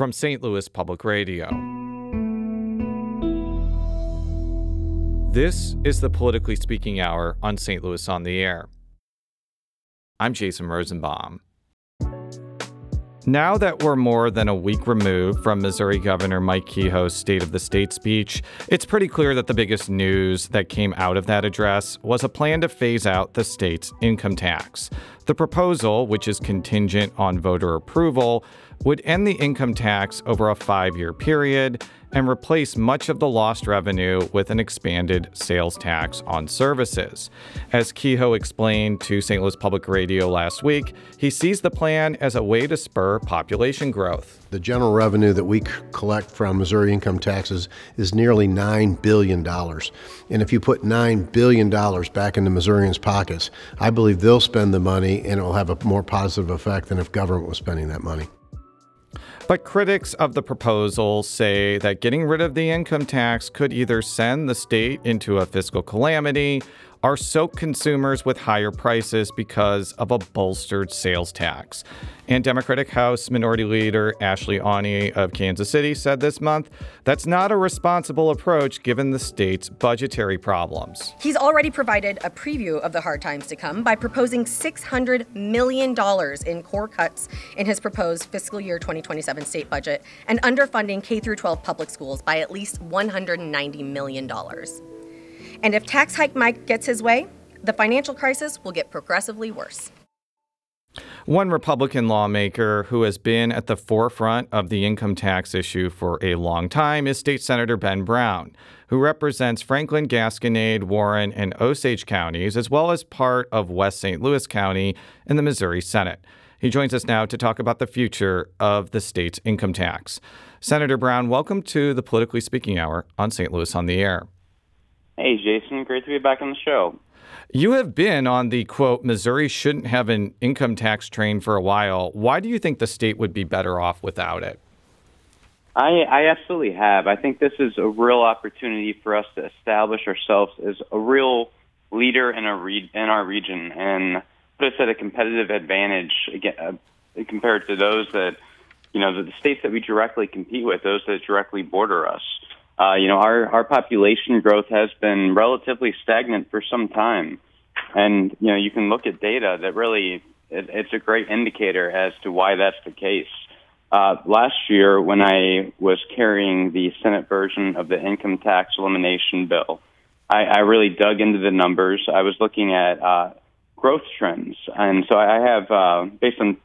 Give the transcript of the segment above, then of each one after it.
from St. Louis Public Radio. This is the Politically Speaking Hour on St. Louis on the Air. I'm Jason Rosenbaum. Now that we're more than a week removed from Missouri Governor Mike Kehoe's State of the State speech, it's pretty clear that the biggest news that came out of that address was a plan to phase out the state's income tax. The proposal, which is contingent on voter approval, would end the income tax over a 5-year period and replace much of the lost revenue with an expanded sales tax on services. As Kehoe explained to St. Louis Public Radio last week, he sees the plan as a way to spur population growth. The general revenue that we collect from Missouri income taxes is nearly $9 billion. And if you put $9 billion back into Missourians' pockets, I believe they'll spend the money and it will have a more positive effect than if government was spending that money. But critics of the proposal say that getting rid of the income tax could either send the state into a fiscal calamity or soak consumers with higher prices because of a bolstered sales tax. And Democratic House Minority Leader Ashley Aune of Kansas City said this month that's not a responsible approach given the state's budgetary problems. He's already provided a preview of the hard times to come by proposing $600 million in core cuts in his proposed fiscal year 2027 state budget and underfunding K-12 public schools by at least $190 million. And if tax hike Mike gets his way, the financial crisis will get progressively worse. One Republican lawmaker who has been at the forefront of the income tax issue for a long time is State Senator Ben Brown, who represents Franklin, Gasconade, Warren, and Osage counties, as well as part of West St. Louis County in the Missouri Senate. He joins us now to talk about the future of the state's income tax. Senator Brown, welcome to the Politically Speaking Hour on St. Louis on the Air. Hey, Jason. Great to be back on the show. You have been on the, quote, Missouri shouldn't have an income tax train for a while. Why do you think the state would be better off without it? I absolutely have. I think this is a real opportunity for us to establish ourselves as a real leader in our region and put us at a competitive advantage compared to those that, the states that we directly compete with, those that directly border us. Our population growth has been relatively stagnant for some time. And, you can look at data that really, it's a great indicator as to why that's the case. Last year, when I was carrying the Senate version of the income tax elimination bill, I really dug into the numbers. I was looking at growth trends. And so I have, based on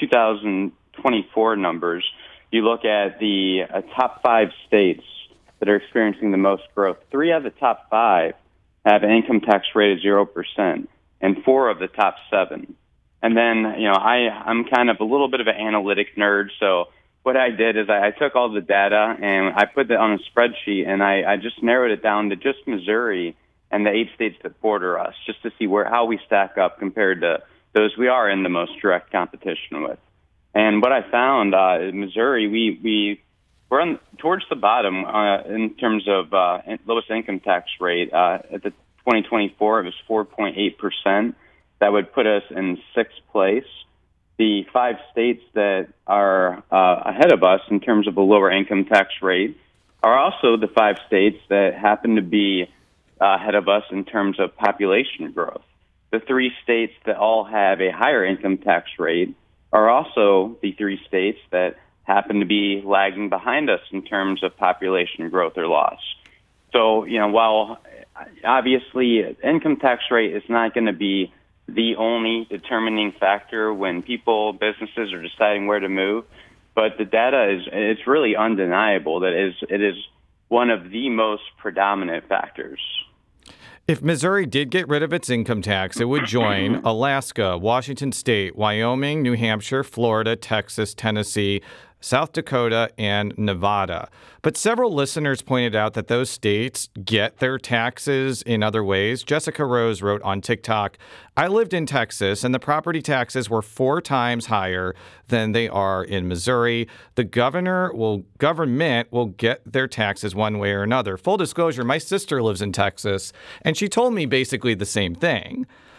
2024 numbers, you look at the top 5 states that are experiencing the most growth. 3 out of the top 5 have an income tax rate of 0%, and 4 of the top 7. And then, I'm kind of a little bit of an analytic nerd, so what I did is I took all the data and I put it on a spreadsheet, and I just narrowed it down to just Missouri and the 8 states that border us, just to see how we stack up compared to those we are in the most direct competition with. And what I found in Missouri, we're towards the bottom in terms of lowest income tax rate. At the 2024, it was 4.8%. That would put us in 6th place. The 5 states that are ahead of us in terms of a lower income tax rate are also the 5 states that happen to be ahead of us in terms of population growth. The 3 states that all have a higher income tax rate are also the 3 states that happen to be lagging behind us in terms of population growth or loss. So, while obviously income tax rate is not going to be the only determining factor when businesses are deciding where to move, but the data it's really undeniable that it is one of the most predominant factors. If Missouri did get rid of its income tax, it would join Alaska, Washington State, Wyoming, New Hampshire, Florida, Texas, Tennessee, South Dakota, and Nevada. But several listeners pointed out that those states get their taxes in other ways. Jessica Rose wrote on TikTok, I lived in Texas, and the property taxes were 4 times higher than they are in Missouri. The government will get their taxes one way or another. Full disclosure, my sister lives in Texas, and she told me basically the same thing.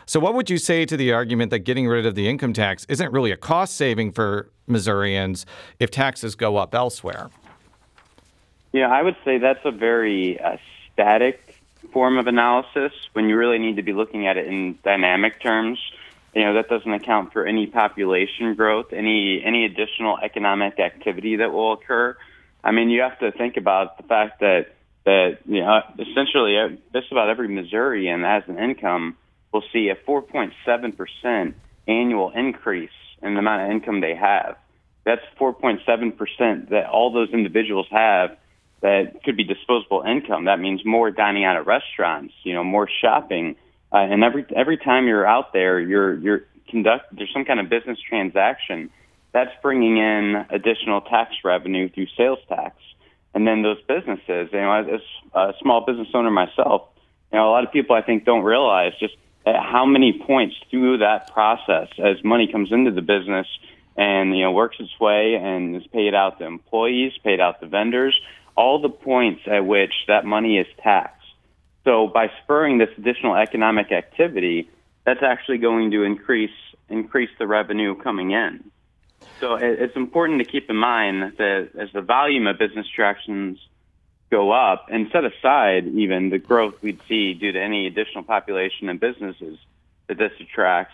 So what would you say to the argument that getting rid of the income tax isn't really a cost saving for Missourians if taxes go up elsewhere? Yeah, I would say that's a very static form of analysis when you really need to be looking at it in dynamic terms. That doesn't account for any population growth, any additional economic activity that will occur. I mean, you have to think about the fact that essentially just about every Missourian that has an income will see a 4.7% annual increase in the amount of income they have. That's 4.7% that all those individuals have that could be disposable income. That means more dining out at restaurants, more shopping. And every time you're out there, there's some kind of business transaction that's bringing in additional tax revenue through sales tax. And then those businesses, as a small business owner myself, a lot of people I think don't realize just how many points through that process as money comes into the business and works its way and is paid out to employees, paid out to vendors, all the points at which that money is taxed. So by spurring this additional economic activity, that's actually going to increase the revenue coming in. So it's important to keep in mind that as the volume of business transactions go up, and set aside even the growth we'd see due to any additional population and businesses that this attracts,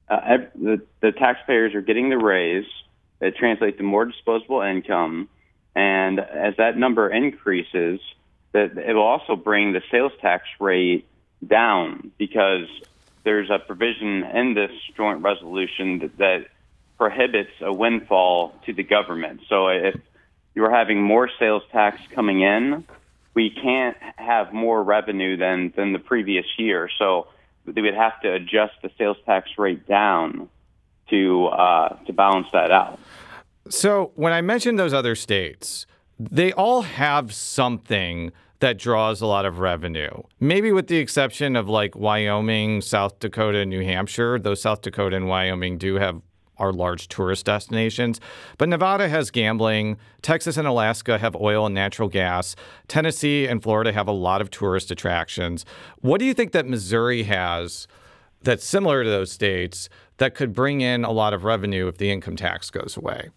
the taxpayers are getting the raise that translates to more disposable income. And as that number increases, that it will also bring the sales tax rate down because there's a provision in this joint resolution that prohibits a windfall to the government. So if you're having more sales tax coming in, we can't have more revenue than the previous year. So they would have to adjust the sales tax rate down to balance that out. So when I mentioned those other states, they all have something that draws a lot of revenue, maybe with the exception of like Wyoming, South Dakota, New Hampshire. Though South Dakota and Wyoming are large tourist destinations. But Nevada has gambling. Texas and Alaska have oil and natural gas. Tennessee and Florida have a lot of tourist attractions. What do you think that Missouri has that's similar to those states that could bring in a lot of revenue if the income tax goes away?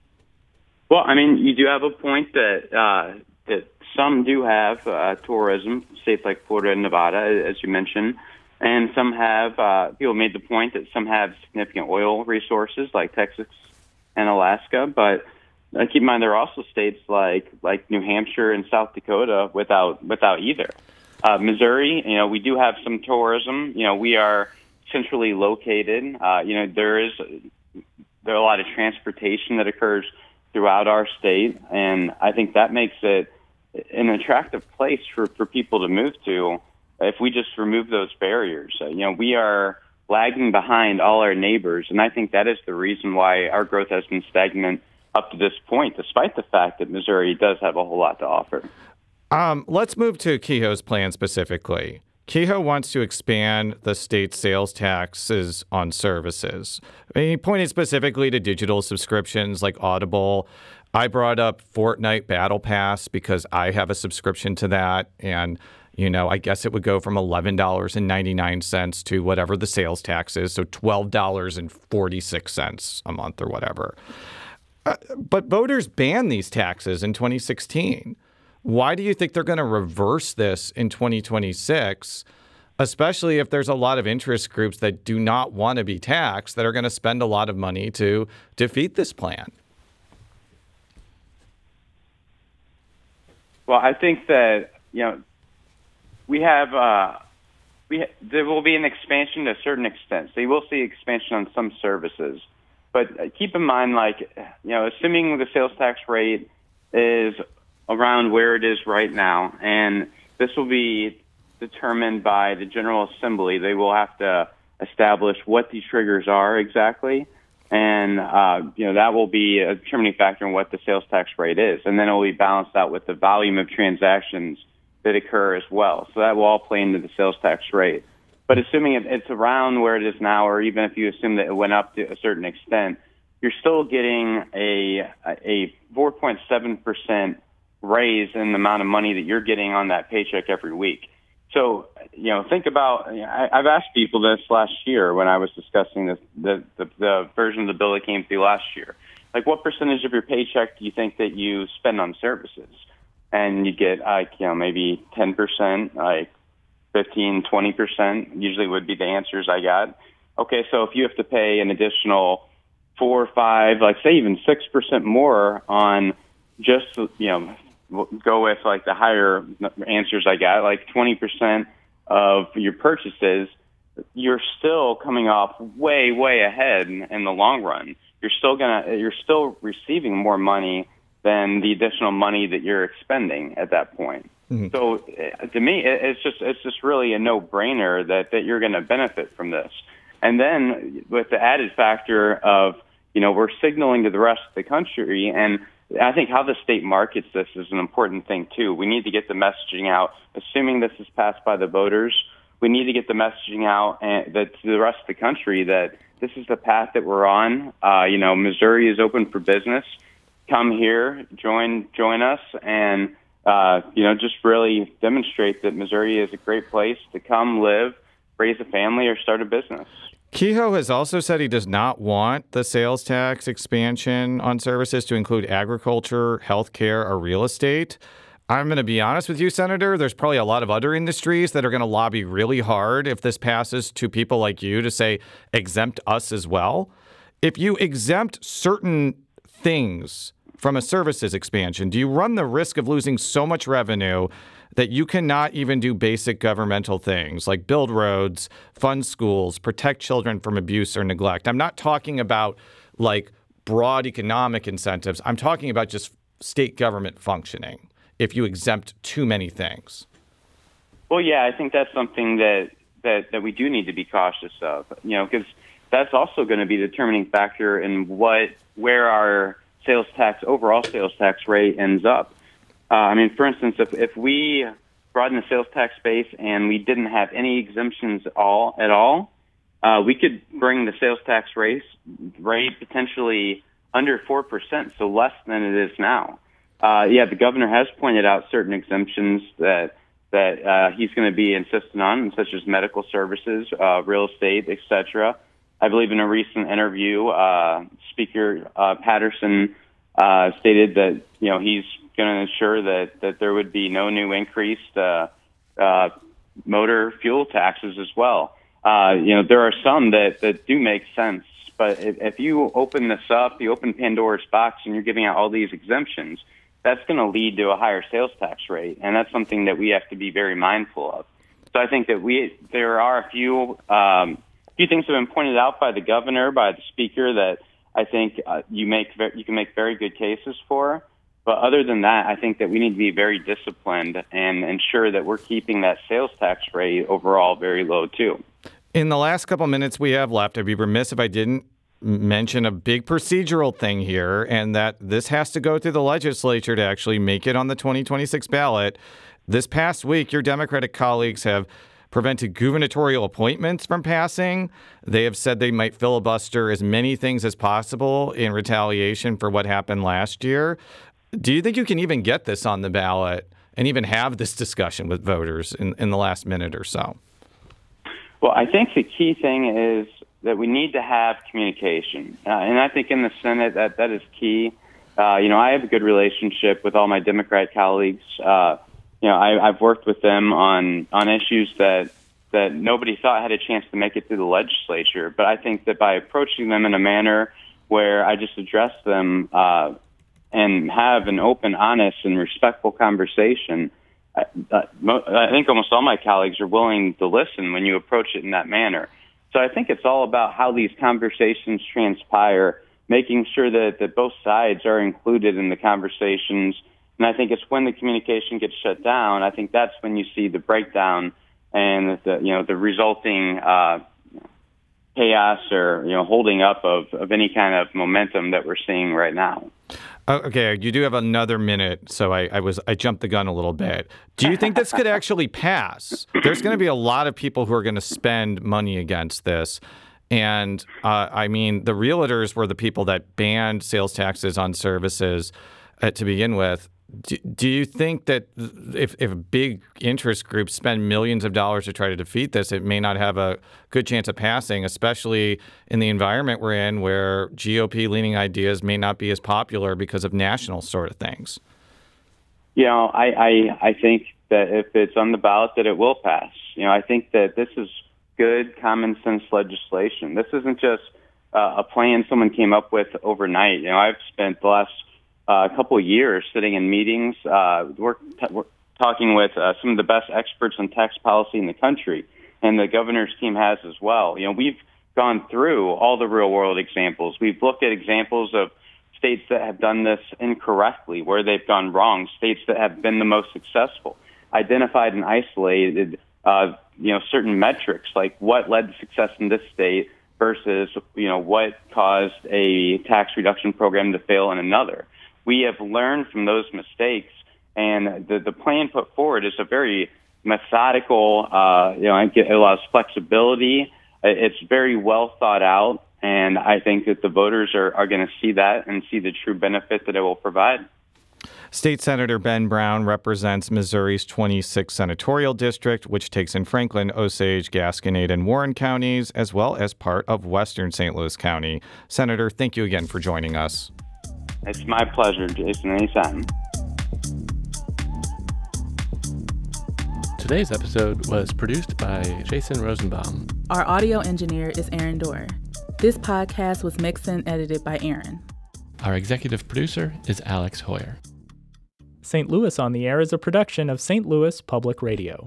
Well, I mean, you do have a point that some do have tourism, states like Florida and Nevada, as you mentioned, and some have, people made the point that some have significant oil resources like Texas and Alaska, but keep in mind there are also states like New Hampshire and South Dakota without either. Missouri, we do have some tourism. We are centrally located. There are a lot of transportation that occurs throughout our state, and I think that makes it an attractive place for people to move to if we just remove those barriers. We are lagging behind all our neighbors, and I think that is the reason why our growth has been stagnant up to this point, despite the fact that Missouri does have a whole lot to offer. Let's move to Kehoe's plan specifically. Kehoe wants to expand the state's sales taxes on services. He pointed specifically to digital subscriptions like Audible. I brought up Fortnite Battle Pass because I have a subscription to that. And, I guess it would go from $11.99 to whatever the sales tax is, so $12.46 a month or whatever. But voters banned these taxes in 2016. Why do you think they're going to reverse this in 2026, especially if there's a lot of interest groups that do not want to be taxed that are going to spend a lot of money to defeat this plan? Well, I think that, there will be an expansion to a certain extent. So you will see expansion on some services. But keep in mind, assuming the sales tax rate is around where it is right now, and this will be determined by the General Assembly. They will have to establish what these triggers are exactly, and that will be a determining factor in what the sales tax rate is, and then it will be balanced out with the volume of transactions that occur as well. So that will all play into the sales tax rate. But assuming it's around where it is now, or even if you assume that it went up to a certain extent, you're still getting a 4.7% raise in the amount of money that you're getting on that paycheck every week. So, think about, I've asked people this last year when I was discussing this, the version of the bill that came through last year. Like, what percentage of your paycheck do you think that you spend on services? And you get, maybe 10%, like 15, 20% usually would be the answers I got. Okay, so if you have to pay an additional 4 or 5, like say even 6% more on just, go with like the higher answers I got, like 20% of your purchases, you're still coming off way, way ahead in the long run. You're still receiving more money than the additional money that you're expending at that point. Mm-hmm. So to me, it's just really a no-brainer that you're going to benefit from this. And then with the added factor of, we're signaling to the rest of the country, and I think how the state markets this is an important thing too. We need to get the messaging out, assuming this is passed by the voters. We need to get the messaging out to the rest of the country that this is the path that we're on. Missouri is open for business. Come here, join us, and just really demonstrate that Missouri is a great place to come live, raise a family, or start a business. Kehoe has also said he does not want the sales tax expansion on services to include agriculture, healthcare, or real estate. I'm going to be honest with you, Senator. There's probably a lot of other industries that are going to lobby really hard if this passes to people like you to say, exempt us as well. If you exempt certain things from a services expansion, do you run the risk of losing so much revenue that you cannot even do basic governmental things like build roads, fund schools, protect children from abuse or neglect? I'm not talking about like broad economic incentives. I'm talking about just state government functioning if you exempt too many things. Well, yeah, I think that's something that we do need to be cautious of, because that's also going to be the determining factor in where our overall sales tax rate ends up. For instance, if we broaden the sales tax base and we didn't have any exemptions at all, we could bring the sales tax rate potentially under 4%, so less than it is now. The governor has pointed out certain exemptions that he's going to be insistent on, such as medical services, real estate, etc. I believe in a recent interview, Speaker Patterson stated that he's going to ensure that there would be no new increased motor fuel taxes as well. There are some that do make sense, but if you open this up, you open Pandora's box, and you're giving out all these exemptions, that's going to lead to a higher sales tax rate, and that's something that we have to be very mindful of. So I think that there are a few things that have been pointed out by the governor, by the speaker, that I think you can make very good cases for. But other than that, I think that we need to be very disciplined and ensure that we're keeping that sales tax rate overall very low too. In the last couple minutes we have left, I'd be remiss if I didn't mention a big procedural thing here, and that this has to go through the legislature to actually make it on the 2026 ballot. This past week, your Democratic colleagues have prevented gubernatorial appointments from passing. They have said they might filibuster as many things as possible in retaliation for what happened last year. Do you think you can even get this on the ballot and even have this discussion with voters in the last minute or so? Well, I think the key thing is that we need to have communication. And I think in the Senate that is key. I have a good relationship with all my Democrat colleagues. I've worked with them on issues that nobody thought had a chance to make it through the legislature. But I think that by approaching them in a manner where I just address them and have an open, honest, and respectful conversation, I think almost all my colleagues are willing to listen when you approach it in that manner. So I think it's all about how these conversations transpire, making sure that both sides are included in the conversations. And I think it's when the communication gets shut down, I think that's when you see the breakdown and the resulting chaos or holding up of any kind of momentum that we're seeing right now. Okay, you do have another minute, so I jumped the gun a little bit. Do you think this could actually pass? There's going to be a lot of people who are going to spend money against this. And, the realtors were the people that banned sales taxes on services to begin with. Do you think that if big interest groups spend millions of dollars to try to defeat this, it may not have a good chance of passing, especially in the environment we're in where GOP-leaning ideas may not be as popular because of national sort of things? I think that if it's on the ballot, that it will pass. I think that this is good common sense legislation. This isn't just a plan someone came up with overnight. I've spent the last couple of years sitting in meetings, we're talking with some of the best experts on tax policy in the country, and the governor's team has as well. We've gone through all the real-world examples. We've looked at examples of states that have done this incorrectly, where they've gone wrong, states that have been the most successful, identified and isolated certain metrics, like what led to success in this state versus what caused a tax reduction program to fail in another. We have learned from those mistakes, and the plan put forward is a very methodical, it allows flexibility. It's very well thought out, and I think that the voters are going to see that and see the true benefit that it will provide. State Senator Ben Brown represents Missouri's 26th senatorial district, which takes in Franklin, Osage, Gasconade, and Warren counties, as well as part of western St. Louis County. Senator, thank you again for joining us. It's my pleasure, Jason, anytime. Today's episode was produced by Jason Rosenbaum. Our audio engineer is Aaron Dorr. This podcast was mixed and edited by Aaron. Our executive producer is Alex Hoyer. St. Louis on the Air is a production of St. Louis Public Radio.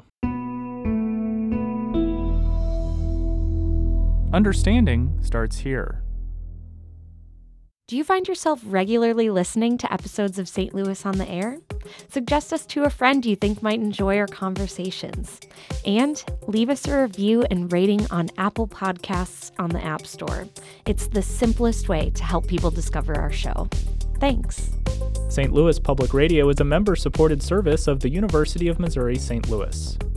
Understanding starts here. Do you find yourself regularly listening to episodes of St. Louis on the Air? Suggest us to a friend you think might enjoy our conversations. And leave us a review and rating on Apple Podcasts on the App Store. It's the simplest way to help people discover our show. Thanks. St. Louis Public Radio is a member-supported service of the University of Missouri St. Louis.